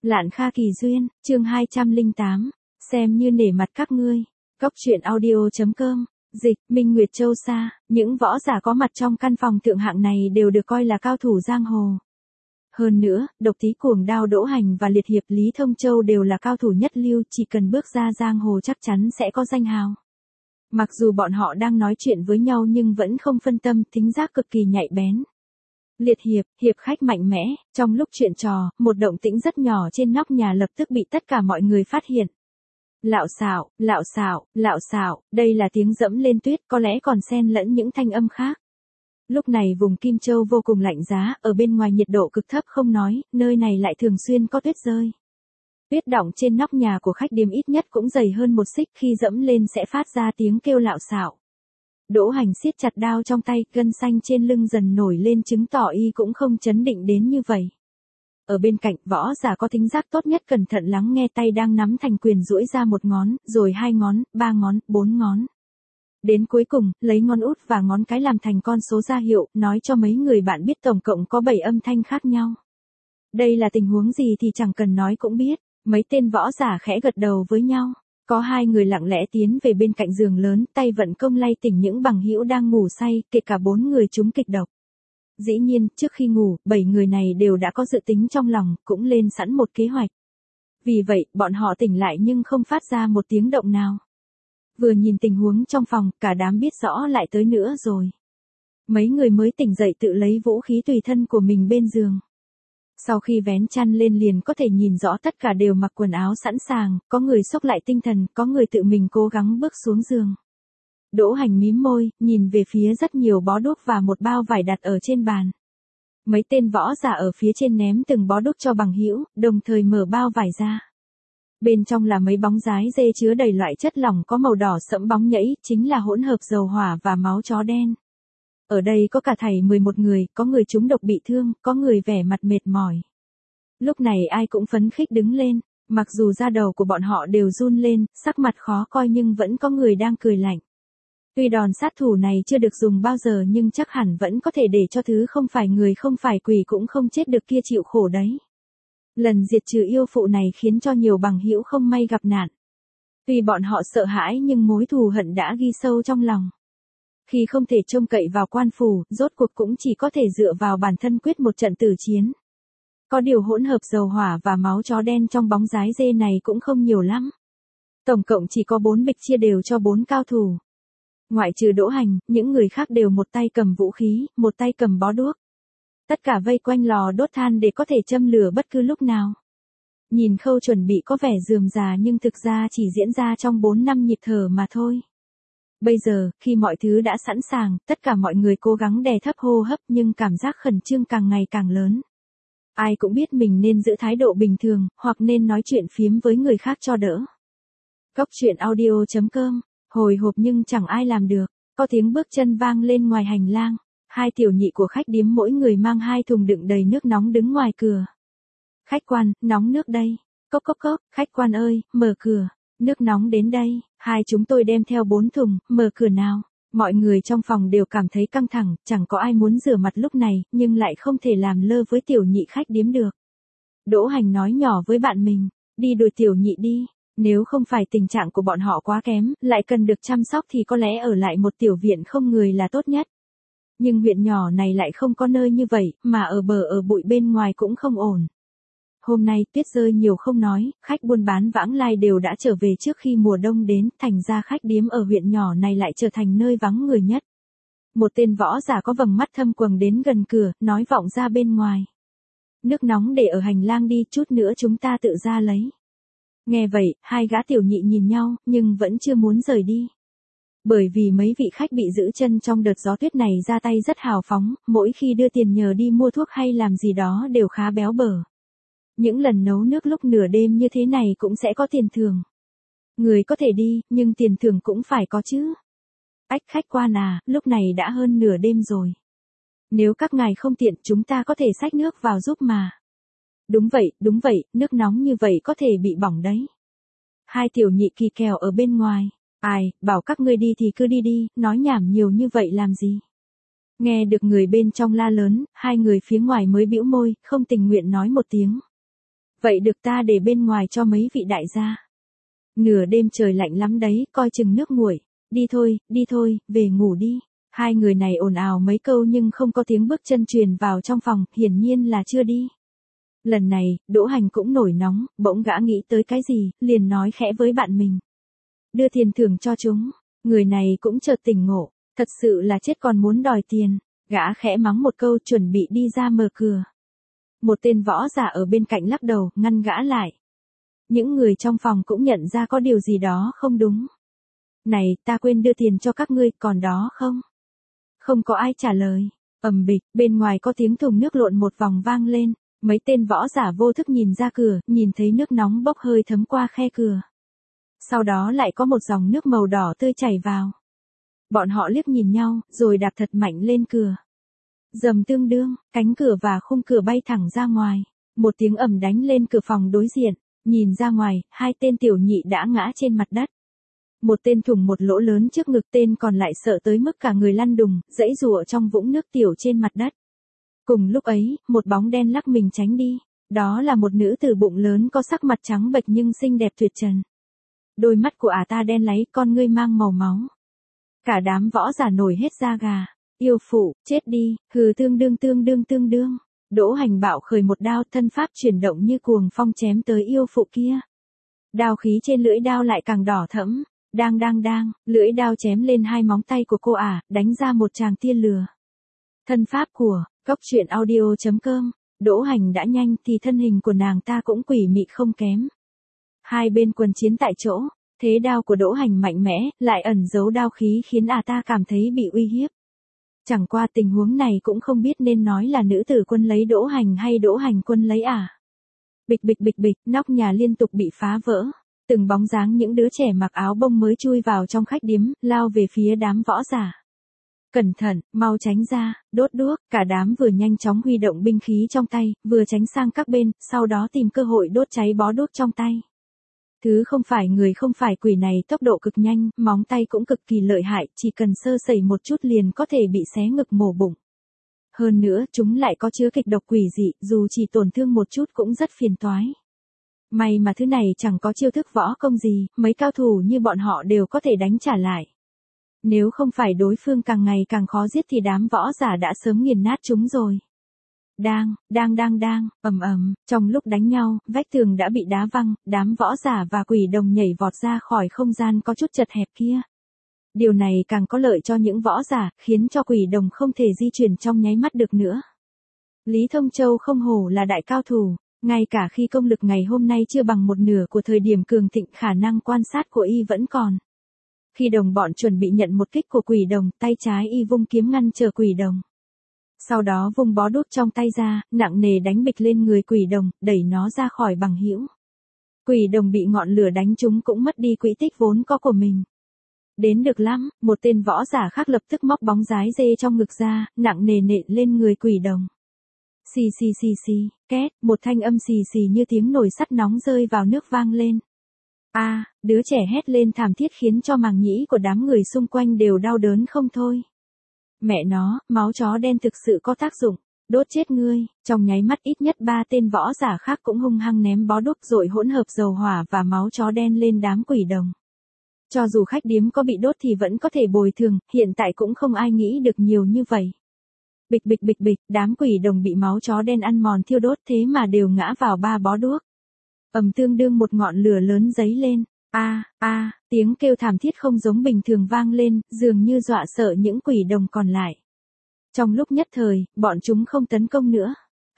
Lạn Kha Kỳ Duyên, chương 208, xem như nể mặt các ngươi. Góc truyện audio.com, dịch, Minh Nguyệt Châu Sa, những võ giả có mặt trong căn phòng thượng hạng này đều được coi là cao thủ giang hồ. Hơn nữa, Độc Tí Cuồng Đao Đỗ Hành và Liệt Hiệp Lý Thông Châu đều là cao thủ nhất lưu, chỉ cần bước ra giang hồ chắc chắn sẽ có danh hào. Mặc dù bọn họ đang nói chuyện với nhau nhưng vẫn không phân tâm, thính giác cực kỳ nhạy bén. Liệt hiệp khách mạnh mẽ, trong lúc chuyện trò, một động tĩnh rất nhỏ trên nóc nhà lập tức bị tất cả mọi người phát hiện. Lạo xạo, đây là tiếng dẫm lên tuyết, có lẽ còn xen lẫn những thanh âm khác. Lúc này vùng Kim Châu vô cùng lạnh giá, ở bên ngoài nhiệt độ cực thấp không nói, nơi này lại thường xuyên có tuyết rơi. Tuyết đọng trên nóc nhà của khách điếm ít nhất cũng dày hơn 1 xích, khi dẫm lên sẽ phát ra tiếng kêu lạo xạo. Đỗ Hành siết chặt đao trong tay, gân xanh trên lưng dần nổi lên chứng tỏ y cũng không chấn định đến như vậy. Ở bên cạnh, võ giả có thính giác tốt nhất cẩn thận lắng nghe, tay đang nắm thành quyền duỗi ra 1 ngón, rồi 2 ngón, 3 ngón, 4 ngón. Đến cuối cùng, lấy ngón út và ngón cái làm thành con số ra hiệu, nói cho mấy người bạn biết tổng cộng có 7 âm thanh khác nhau. Đây là tình huống gì thì chẳng cần nói cũng biết, mấy tên võ giả khẽ gật đầu với nhau. Có 2 người lặng lẽ tiến về bên cạnh giường lớn, tay vận công lay tỉnh những bằng hữu đang ngủ say, kể cả 4 người trúng kịch độc. Dĩ nhiên, trước khi ngủ, 7 người này đều đã có dự tính trong lòng, cũng lên sẵn một kế hoạch. Vì vậy, bọn họ tỉnh lại nhưng không phát ra một tiếng động nào. Vừa nhìn tình huống trong phòng, cả đám biết rõ lại tới nữa rồi. Mấy người mới tỉnh dậy tự lấy vũ khí tùy thân của mình bên giường. Sau khi vén chăn lên liền có thể nhìn rõ tất cả đều mặc quần áo sẵn sàng, có người xốc lại tinh thần, có người tự mình cố gắng bước xuống giường. Đỗ Hành mím môi, nhìn về phía rất nhiều bó đuốc và một bao vải đặt ở trên bàn. Mấy tên võ giả ở phía trên ném từng bó đuốc cho bằng hữu, đồng thời mở bao vải ra. Bên trong là mấy bóng rái dê chứa đầy loại chất lỏng có màu đỏ sẫm bóng nhẫy, chính là hỗn hợp dầu hỏa và máu chó đen. Ở đây có cả thảy 11 người, có người trúng độc bị thương, có người vẻ mặt mệt mỏi. Lúc này ai cũng phấn khích đứng lên, mặc dù da đầu của bọn họ đều run lên, sắc mặt khó coi nhưng vẫn có người đang cười lạnh. Tuy đòn sát thủ này chưa được dùng bao giờ nhưng chắc hẳn vẫn có thể để cho thứ không phải người không phải quỷ cũng không chết được kia chịu khổ đấy. Lần diệt trừ yêu phụ này khiến cho nhiều bằng hữu không may gặp nạn. Tuy bọn họ sợ hãi nhưng mối thù hận đã ghi sâu trong lòng. Khi không thể trông cậy vào quan phủ, rốt cuộc cũng chỉ có thể dựa vào bản thân quyết một trận tử chiến. Có điều hỗn hợp dầu hỏa và máu chó đen trong bóng rái dê này cũng không nhiều lắm. Tổng cộng chỉ có 4 bịch chia đều cho 4 cao thủ. Ngoại trừ Đỗ Hành, những người khác đều một tay cầm vũ khí, một tay cầm bó đuốc. Tất cả vây quanh lò đốt than để có thể châm lửa bất cứ lúc nào. Nhìn khâu chuẩn bị có vẻ rườm rà nhưng thực ra chỉ diễn ra trong 4-5 nhịp thở mà thôi. Bây giờ, khi mọi thứ đã sẵn sàng, tất cả mọi người cố gắng đè thấp hô hấp nhưng cảm giác khẩn trương càng ngày càng lớn. Ai cũng biết mình nên giữ thái độ bình thường, hoặc nên nói chuyện phiếm với người khác cho đỡ. Góc truyện audio.com, hồi hộp nhưng chẳng ai làm được, có tiếng bước chân vang lên ngoài hành lang. 2 tiểu nhị của khách điếm mỗi người mang 2 thùng đựng đầy nước nóng đứng ngoài cửa. Khách quan, nóng nước đây. Cốc cốc cốc, khách quan ơi, mở cửa. Nước nóng đến đây, chúng tôi đem theo 4 thùng, mở cửa nào. Mọi người trong phòng đều cảm thấy căng thẳng, chẳng có ai muốn rửa mặt lúc này, nhưng lại không thể làm lơ với tiểu nhị khách điếm được. Đỗ Hành nói nhỏ với bạn mình, đi đuổi tiểu nhị đi. Nếu không phải tình trạng của bọn họ quá kém, lại cần được chăm sóc thì có lẽ ở lại một tiểu viện không người là tốt nhất. Nhưng huyện nhỏ này lại không có nơi như vậy, mà ở bờ ở bụi bên ngoài cũng không ổn. Hôm nay tuyết rơi nhiều không nói, khách buôn bán vãng lai đều đã trở về trước khi mùa đông đến, thành ra khách điếm ở huyện nhỏ này lại trở thành nơi vắng người nhất. Một tên võ giả có vầng mắt thâm quầng đến gần cửa, nói vọng ra bên ngoài. Nước nóng để ở hành lang đi, chút nữa chúng ta tự ra lấy. Nghe vậy, 2 gã tiểu nhị nhìn nhau, nhưng vẫn chưa muốn rời đi. Bởi vì mấy vị khách bị giữ chân trong đợt gió tuyết này ra tay rất hào phóng, mỗi khi đưa tiền nhờ đi mua thuốc hay làm gì đó đều khá béo bở. Những lần nấu nước lúc nửa đêm như thế này cũng sẽ có tiền thưởng. Người có thể đi, nhưng tiền thưởng cũng phải có chứ. Ách khách quan à, lúc này đã hơn nửa đêm rồi. Nếu các ngài không tiện chúng ta có thể xách nước vào giúp mà. Đúng vậy, nước nóng như vậy có thể bị bỏng đấy. 2 tiểu nhị kỳ kèo ở bên ngoài. Ai, bảo các ngươi đi thì cứ đi đi, nói nhảm nhiều như vậy làm gì. Nghe được người bên trong la lớn, 2 người phía ngoài mới bĩu môi, không tình nguyện nói một tiếng. Vậy được ta để bên ngoài cho mấy vị đại gia. Nửa đêm trời lạnh lắm đấy, coi chừng nước nguội. Đi thôi, về ngủ đi. Hai người này ồn ào mấy câu nhưng không có tiếng bước chân truyền vào trong phòng, hiển nhiên là chưa đi. Lần này, Đỗ Hành cũng nổi nóng, bỗng gã nghĩ tới cái gì, liền nói khẽ với bạn mình. Đưa tiền thưởng cho chúng. Người này cũng chợt tỉnh ngộ, thật sự là chết còn muốn đòi tiền. Gã khẽ mắng một câu chuẩn bị đi ra mở cửa. Một tên võ giả ở bên cạnh lắc đầu, ngăn gã lại. Những người trong phòng cũng nhận ra có điều gì đó không đúng. Này, ta quên đưa tiền cho các ngươi, còn đó không? Không có ai trả lời. Ầm bịch, bên ngoài có tiếng thùng nước lộn một vòng vang lên. Mấy tên võ giả vô thức nhìn ra cửa, nhìn thấy nước nóng bốc hơi thấm qua khe cửa. Sau đó lại có một dòng nước màu đỏ tươi chảy vào. Bọn họ liếc nhìn nhau, rồi đạp thật mạnh lên cửa. Rầm tương đương, cánh cửa và khung cửa bay thẳng ra ngoài. Một tiếng ầm đánh lên cửa phòng đối diện. Nhìn ra ngoài, hai tên tiểu nhị đã ngã trên mặt đất. Một tên thủng một lỗ lớn trước ngực, tên còn lại sợ tới mức cả người lăn đùng, giãy giụa trong vũng nước tiểu trên mặt đất. Cùng lúc ấy, một bóng đen lắc mình tránh đi. Đó là một nữ tử bụng lớn có sắc mặt trắng bệch nhưng xinh đẹp tuyệt trần. Đôi mắt của ả ta đen láy, con ngươi mang màu máu. Cả đám võ giả nổi hết da gà. Yêu phụ, chết đi, hừ tương đương. Đỗ Hành bạo khởi một đao, thân pháp chuyển động như cuồng phong chém tới yêu phụ kia. Đao khí trên lưỡi đao lại càng đỏ thẫm. Đang, lưỡi đao chém lên hai móng tay của cô ả, đánh ra một tràng tia lửa. Thân pháp của Goctruyện.audio.com. Đỗ Hành đã nhanh thì thân hình của nàng ta cũng quỷ mị không kém. Hai bên quần chiến tại chỗ, thế đao của Đỗ Hành mạnh mẽ, lại ẩn giấu đao khí khiến ả ta cảm thấy bị uy hiếp. Chẳng qua tình huống này cũng không biết nên nói là nữ tử quân lấy Đỗ Hành hay Đỗ Hành quân lấy ả. Bịch, nóc nhà liên tục bị phá vỡ. Từng bóng dáng những đứa trẻ mặc áo bông mới chui vào trong khách điếm, lao về phía đám võ giả. Cẩn thận, mau tránh ra, đốt đuốc, cả đám vừa nhanh chóng huy động binh khí trong tay, vừa tránh sang các bên, sau đó tìm cơ hội đốt cháy bó đuốc trong tay. Thứ không phải người không phải quỷ này tốc độ cực nhanh, móng tay cũng cực kỳ lợi hại, chỉ cần sơ sẩy một chút liền có thể bị xé ngực mổ bụng. Hơn nữa, chúng lại có chứa kịch độc quỷ dị, dù chỉ tổn thương một chút cũng rất phiền toái. May mà thứ này chẳng có chiêu thức võ công gì, mấy cao thủ như bọn họ đều có thể đánh trả lại. Nếu không phải đối phương càng ngày càng khó giết thì đám võ giả đã sớm nghiền nát chúng rồi. Đang, trong lúc đánh nhau, vách tường đã bị đá văng, đám võ giả và quỷ đồng nhảy vọt ra khỏi không gian có chút chật hẹp kia. Điều này càng có lợi cho những võ giả, khiến cho quỷ đồng không thể di chuyển trong nháy mắt được nữa. Lý Thông Châu không hổ là đại cao thủ, ngay cả khi công lực ngày hôm nay chưa bằng một nửa của thời điểm cường thịnh, khả năng quan sát của y vẫn còn. Khi đồng bọn chuẩn bị nhận một kích của quỷ đồng, tay trái y vung kiếm ngăn trở quỷ đồng. Sau đó vung bó đuốc trong tay ra, nặng nề đánh bịch lên người quỷ đồng, đẩy nó ra khỏi bằng hữu. Quỷ đồng bị ngọn lửa đánh trúng cũng mất đi quỹ tích vốn có của mình. Đến được lắm, một tên võ giả khác lập tức móc bóng rái dê trong ngực ra, nặng nề nện lên người quỷ đồng. Xì, két, một thanh âm xì như tiếng nồi sắt nóng rơi vào nước vang lên. Đứa trẻ hét lên thảm thiết khiến cho màng nhĩ của đám người xung quanh đều đau đớn không thôi. Mẹ nó, máu chó đen thực sự có tác dụng, đốt chết ngươi. Trong nháy mắt ít nhất 3 tên võ giả khác cũng hung hăng ném bó đuốc rồi hỗn hợp dầu hỏa và máu chó đen lên đám quỷ đồng. Cho dù khách điếm có bị đốt thì vẫn có thể bồi thường, hiện tại cũng không ai nghĩ được nhiều như vậy. Bịch, đám quỷ đồng bị máu chó đen ăn mòn thiêu đốt thế mà đều ngã vào 3 bó đuốc. Tương đương một ngọn lửa lớn giấy lên. Tiếng kêu thảm thiết không giống bình thường vang lên, dường như dọa sợ những quỷ đồng còn lại. Trong lúc nhất thời, bọn chúng không tấn công nữa.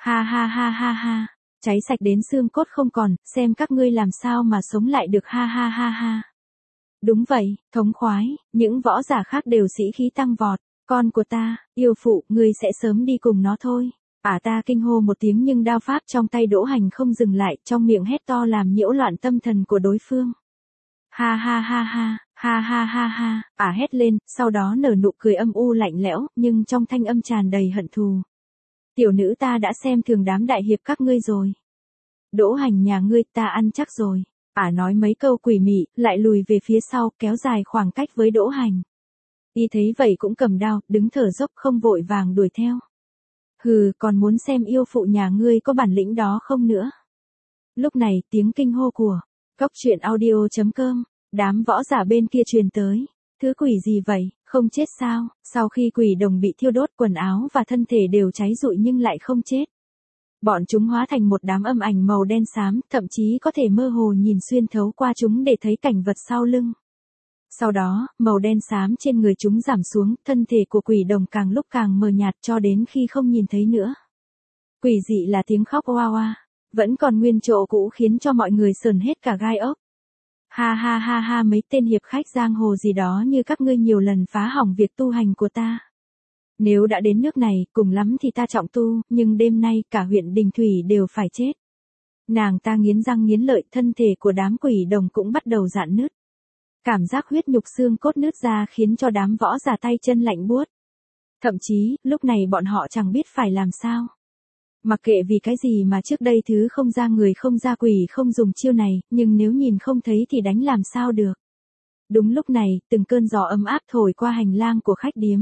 Ha. Cháy sạch đến xương cốt không còn, xem các ngươi làm sao mà sống lại được ha. Đúng vậy, thống khoái, những võ giả khác đều sĩ khí tăng vọt. Con của ta, yêu phụ, ngươi sẽ sớm đi cùng nó thôi. Ta kinh hô một tiếng nhưng đao pháp trong tay Đỗ Hành không dừng lại, trong miệng hét to làm nhiễu loạn tâm thần của đối phương. Ha. Hét lên, sau đó nở nụ cười âm u lạnh lẽo, nhưng trong thanh âm tràn đầy hận thù. Tiểu nữ ta đã xem thường đám đại hiệp các ngươi rồi. Đỗ Hành nhà ngươi ta ăn chắc rồi. Nói mấy câu quỷ mị, lại lùi về phía sau, kéo dài khoảng cách với Đỗ Hành. Y thấy vậy cũng cầm đao, đứng thở dốc không vội vàng đuổi theo. Hừ, còn muốn xem yêu phụ nhà ngươi có bản lĩnh đó không nữa. Lúc này tiếng kinh hô của Cốc truyện audio.com, đám võ giả bên kia truyền tới. Thứ quỷ gì vậy, không chết sao? Sau khi quỷ đồng bị thiêu đốt, quần áo và thân thể đều cháy rụi nhưng lại không chết. Bọn chúng hóa thành một đám âm ảnh màu đen xám, thậm chí có thể mơ hồ nhìn xuyên thấu qua chúng để thấy cảnh vật sau lưng. Sau đó, màu đen xám trên người chúng giảm xuống, thân thể của quỷ đồng càng lúc càng mờ nhạt cho đến khi không nhìn thấy nữa. Quỷ dị là tiếng khóc oa oa, vẫn còn nguyên chỗ cũ khiến cho mọi người sờn hết cả gai ốc. Ha ha ha ha, mấy tên hiệp khách giang hồ gì đó như các ngươi nhiều lần phá hỏng việc tu hành của ta. Nếu đã đến nước này, cùng lắm thì ta trọng tu, nhưng đêm nay cả huyện Đình Thủy đều phải chết. Nàng ta nghiến răng nghiến lợi, thân thể của đám quỷ đồng cũng bắt đầu rạn nứt. Cảm giác huyết nhục xương cốt nứt ra khiến cho đám võ giả tay chân lạnh buốt. Thậm chí, lúc này bọn họ chẳng biết phải làm sao. Mặc kệ vì cái gì mà trước đây thứ không ra người không ra quỷ không dùng chiêu này, nhưng nếu nhìn không thấy thì đánh làm sao được. Đúng lúc này, từng cơn gió ấm áp thổi qua hành lang của khách điếm.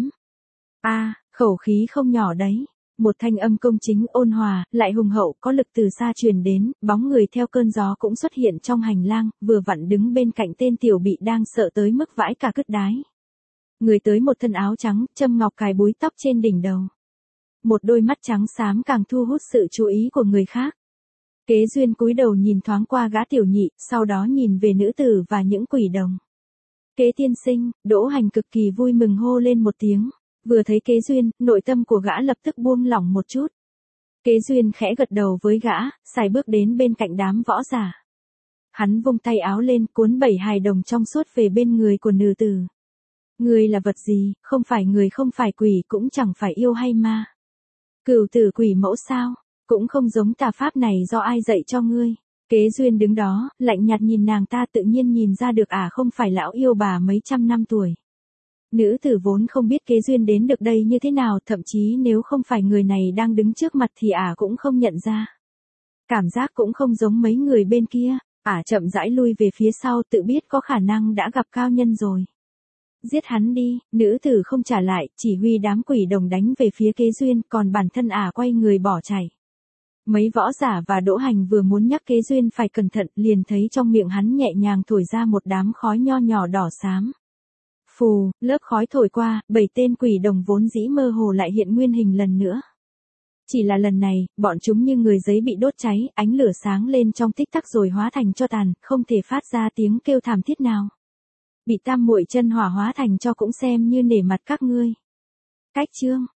Khẩu khí không nhỏ đấy. Một thanh âm công chính ôn hòa, lại hùng hậu, có lực từ xa truyền đến, bóng người theo cơn gió cũng xuất hiện trong hành lang, vừa vặn đứng bên cạnh tên tiểu bị đang sợ tới mức vãi cả cứt đái. Người tới một thân áo trắng, châm ngọc cài búi tóc trên đỉnh đầu. Một đôi mắt trắng xám càng thu hút sự chú ý của người khác. Kế Duyên cúi đầu nhìn thoáng qua gã tiểu nhị, sau đó nhìn về nữ tử và những quỷ đồng. Kế tiên sinh, Đỗ Hành cực kỳ vui mừng hô lên một tiếng. Vừa thấy Kế Duyên, nội tâm của gã lập tức buông lỏng một chút. Kế Duyên khẽ gật đầu với gã, sải bước đến bên cạnh đám võ giả. Hắn vung tay áo lên, cuốn 7 hài đồng trong suốt về bên người của nữ tử. Ngươi là vật gì, không phải người không phải quỷ cũng chẳng phải yêu hay ma. Cửu tử quỷ mẫu sao, cũng không giống tà pháp này do ai dạy cho ngươi. Kế Duyên đứng đó, lạnh nhạt nhìn nàng ta, tự nhiên nhìn ra được không phải lão yêu bà mấy trăm năm tuổi. Nữ tử vốn không biết Kế Duyên đến được đây như thế nào, thậm chí nếu không phải người này đang đứng trước mặt thì cũng không nhận ra. Cảm giác cũng không giống mấy người bên kia, chậm rãi lui về phía sau, tự biết có khả năng đã gặp cao nhân rồi. Giết hắn đi, nữ tử không trả lại, chỉ huy đám quỷ đồng đánh về phía Kế Duyên, còn bản thân quay người bỏ chạy. Mấy võ giả và Đỗ Hành vừa muốn nhắc Kế Duyên phải cẩn thận, liền thấy trong miệng hắn nhẹ nhàng thổi ra một đám khói nho nhỏ đỏ xám. Phù, lớp khói thổi qua, 7 tên quỷ đồng vốn dĩ mơ hồ lại hiện nguyên hình lần nữa. Chỉ là lần này, bọn chúng như người giấy bị đốt cháy, ánh lửa sáng lên trong tích tắc rồi hóa thành tro tàn, không thể phát ra tiếng kêu thảm thiết nào. Bị tam muội chân hỏa hóa thành tro cũng xem như nể mặt các ngươi. Cách chương